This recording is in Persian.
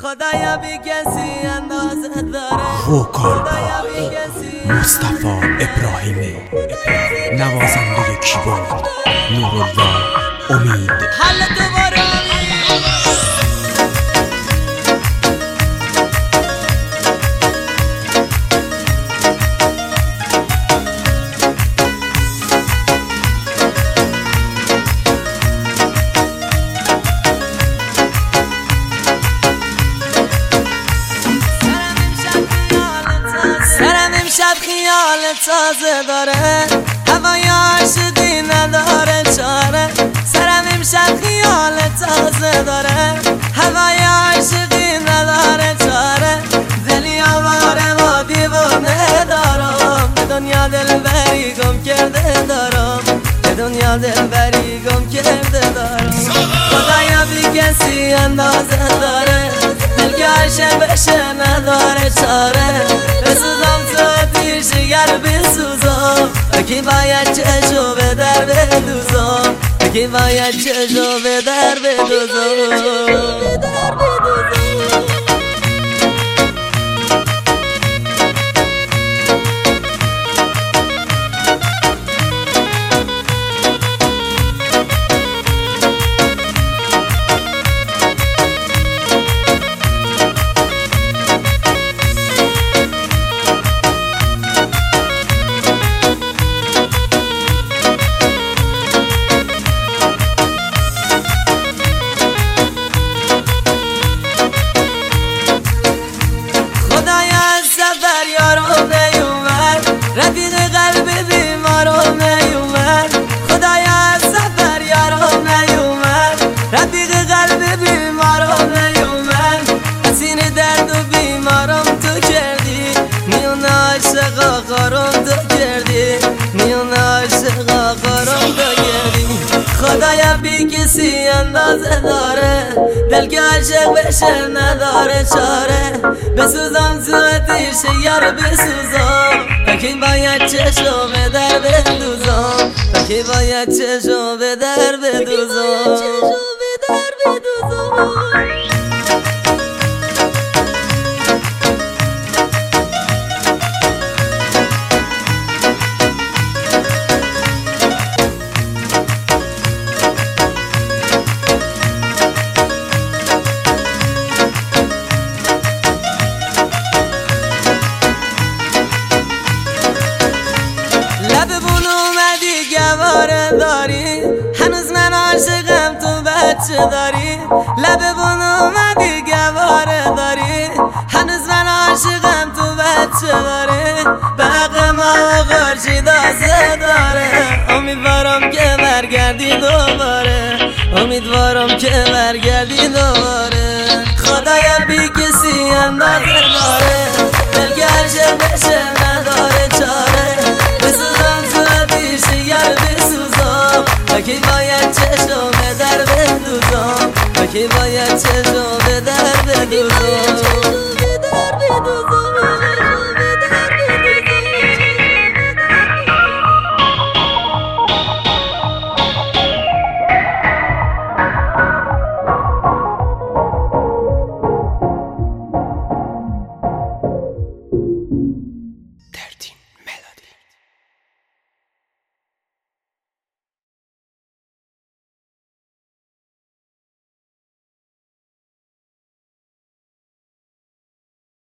خدایا بی کسی اندازه داره. وکال مصطفی ابراهیمی، نوازنده کیبورد نورالله امید. حل دوباره شب خیال تازه داره، هوای عاشقی نداره چاره. سرم امشب خیال تازه داره، هوای عاشقی نداره چاره. دلی آواره و دیوانه دارم، به دنیا دلبری گم کرده دارم، به دنیا دلبری گم کرده دارم. خدایا بی کسی اندازه داره، دل عاشق بشه نداره چاره. بسوزم تو دیشگر بسوزم، اکی باید چشو به در بدوزم، اکی باید چشو به در بدوزم. رفیق قلب بیمارم نیومد، خدایا از سفر یارم نیومد. رفیق قلب بیمارم نیومد، حسین درد و بیمارم تو کردی، میون عاشقا قارم تو کردی، میون عاشقا قارم تو کردی. خدایا بی کسی اندازه داره، دل که عاشق بشه نداره چاره. بسوزم تو آتیش یار بسوزم، اکی باید چشو به در بدوزم، اکی باید چشو به در بدوزم. داری هنوز من عاشقم تو بچه داری، لب بون اومدی گواره داری، هنوز من عاشقم تو بچه داری. به حق ما خورشید آسه داره، امیدوارم که برگردی دوباره، امیدوارم که برگردی دوباره. خدایا بی کسی اندازه داره، دل که عاشق بشه نداره چاره. بسوزم تو آتیش یار بسوزم، اکی باید چشم به در بدوزم، اکی باید چشم به در بدوزم.